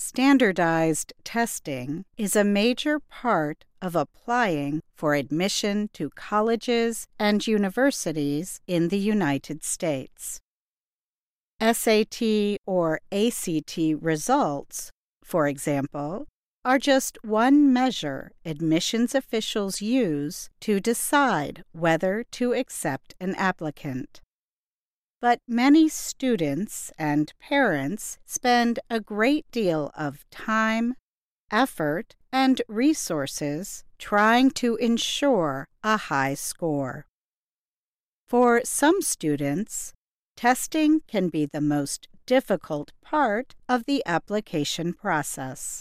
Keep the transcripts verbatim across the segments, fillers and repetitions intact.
Standardized testing is a major part of applying for admission to colleges and universities in the United States. S A T or A C T results, for example, are just one measure admissions officials use to decide whether to accept an applicant. But many students and parents spend a great deal of time, effort, and resources trying to ensure a high score. For some students, testing can be the most difficult part of the application process.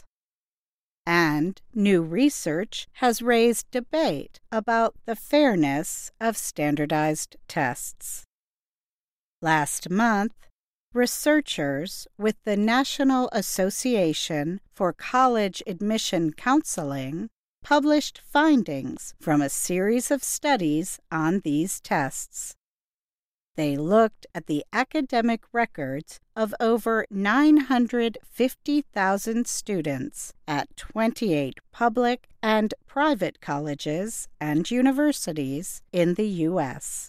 And new research has raised debate about the fairness of standardized tests. Last month, researchers with the National Association for College Admission Counseling published findings from a series of studies on these tests. They looked at the academic records of over nine hundred fifty thousand students at twenty-eight public and private colleges and universities in the U S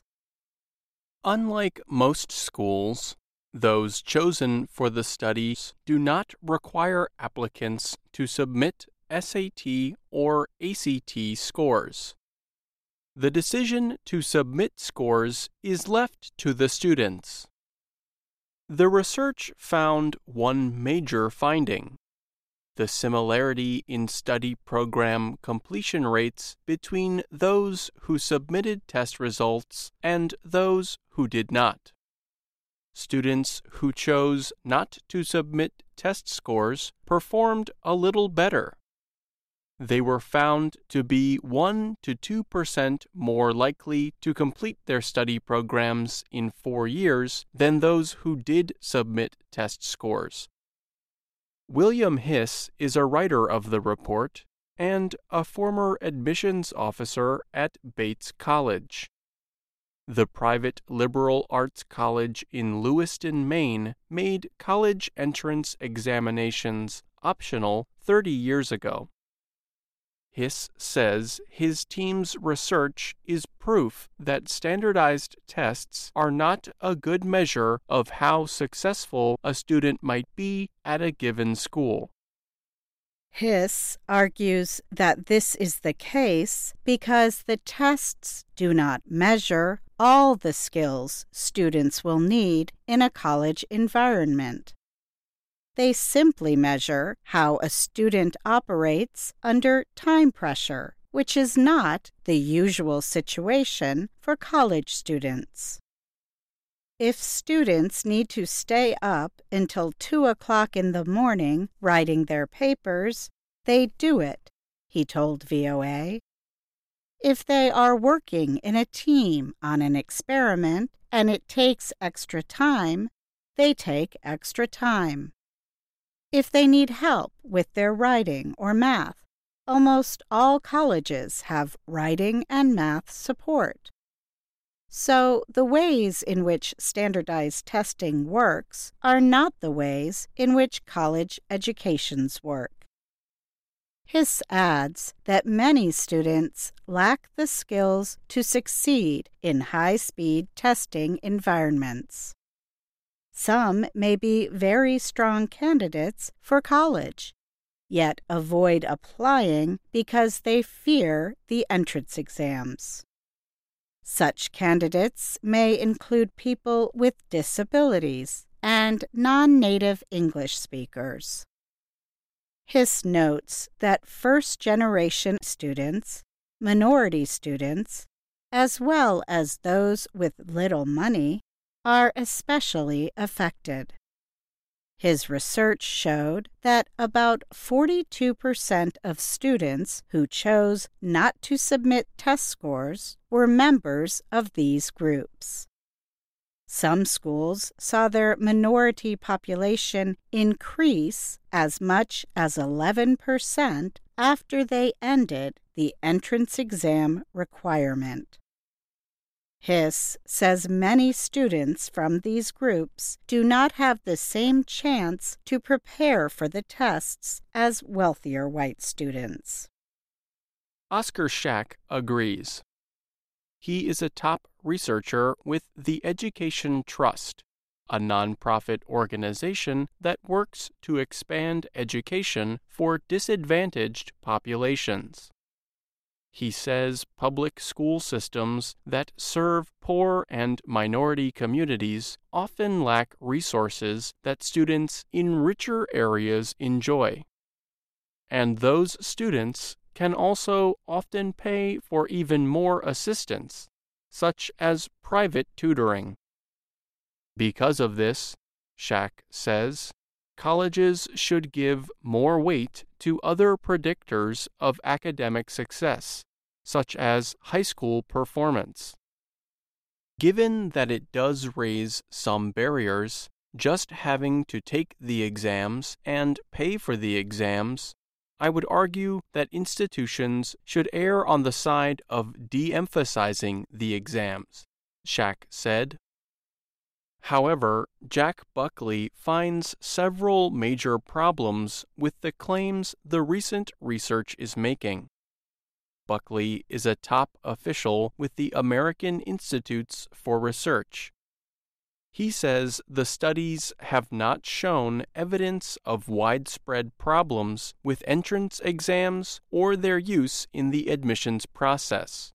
Unlike most schools, those chosen for the studies do not require applicants to submit S A T or A C T scores. The decision to submit scores is left to the students. The research found one major finding: the similarity in study program completion rates between those who submitted test results and those who did not. Students who chose not to submit test scores performed a little better. They were found to be one to two percent more likely to complete their study programs in four years than those who did submit test scores. William Hiss is a writer of the report and a former admissions officer at Bates College. The private liberal arts college in Lewiston, Maine, made college entrance examinations optional thirty years ago. Hiss says his team's research is proof that standardized tests are not a good measure of how successful a student might be at a given school. Hiss argues that this is the case because the tests do not measure all the skills students will need in a college environment. They simply measure how a student operates under time pressure, which is not the usual situation for college students. If students need to stay up until two o'clock in the morning writing their papers, they do it, he told V O A. If they are working in a team on an experiment and it takes extra time, they take extra time. If they need help with their writing or math, almost all colleges have writing and math support. So the ways in which standardized testing works are not the ways in which college educations work. Hiss adds that many students lack the skills to succeed in high-speed testing environments. Some may be very strong candidates for college, yet avoid applying because they fear the entrance exams. Such candidates may include people with disabilities and non-native English speakers. Hiss notes that first-generation students, minority students, as well as those with little money, are especially affected. His research showed that about forty-two percent of students who chose not to submit test scores were members of these groups. Some schools saw their minority population increase as much as eleven percent after they ended the entrance exam requirement. Hiss says many students from these groups do not have the same chance to prepare for the tests as wealthier white students. Oscar Schack agrees. He is a top researcher with the Education Trust, a nonprofit organization that works to expand education for disadvantaged populations. He says public school systems that serve poor and minority communities often lack resources that students in richer areas enjoy. And those students can also often pay for even more assistance, such as private tutoring. Because of this, Schack says, colleges should give more weight to other predictors of academic success, such as high school performance. Given that it does raise some barriers, just having to take the exams and pay for the exams, I would argue that institutions should err on the side of de-emphasizing the exams, Schack said. However, Jack Buckley finds several major problems with the claims the recent research is making. Buckley is a top official with the American Institutes for Research. He says the studies have not shown evidence of widespread problems with entrance exams or their use in the admissions process.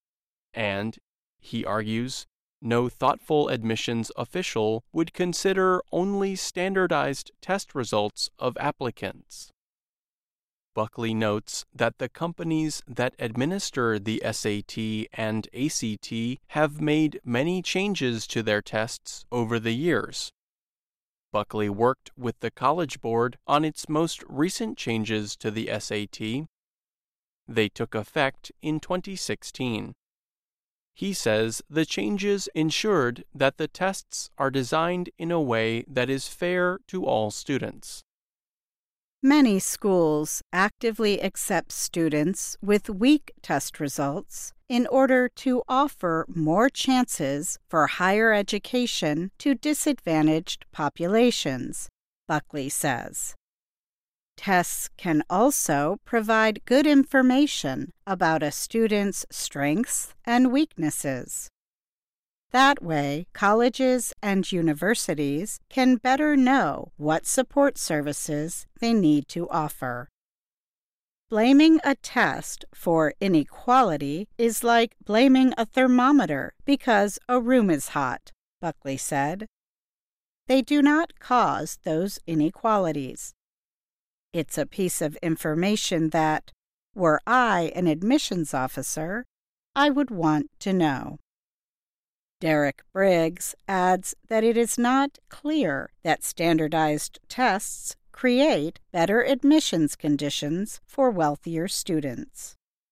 And, he argues, no thoughtful admissions official would consider only standardized test results of applicants. Buckley notes that the companies that administer the S A T and A C T have made many changes to their tests over the years. Buckley worked with the College Board on its most recent changes to the S A T. They took effect in twenty sixteen. He says the changes ensured that the tests are designed in a way that is fair to all students. Many schools actively accept students with weak test results in order to offer more chances for higher education to disadvantaged populations, Buckley says. Tests can also provide good information about a student's strengths and weaknesses. That way, colleges and universities can better know what support services they need to offer. Blaming a test for inequality is like blaming a thermometer because a room is hot, Buckley said. They do not cause those inequalities. It's a piece of information that, were I an admissions officer, I would want to know. Derek Briggs adds that it is not clear that standardized tests create better admissions conditions for wealthier students.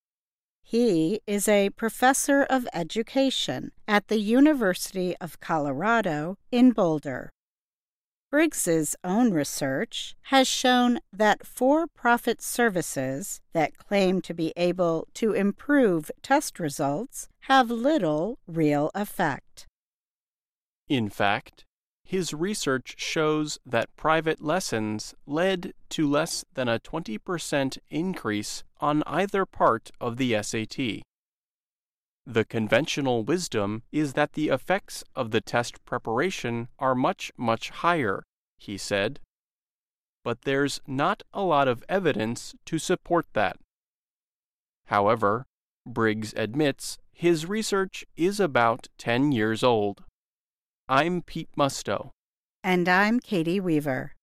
He is a professor of education at the University of Colorado in Boulder. Briggs's own research has shown that for-profit services that claim to be able to improve test results have little real effect. In fact, his research shows that private lessons led to less than a twenty percent increase on either part of the S A T. The conventional wisdom is that the effects of the test preparation are much, much higher, he said. But there's not a lot of evidence to support that. However, Briggs admits his research is about ten years old. I'm Pete Musto. And I'm Katie Weaver.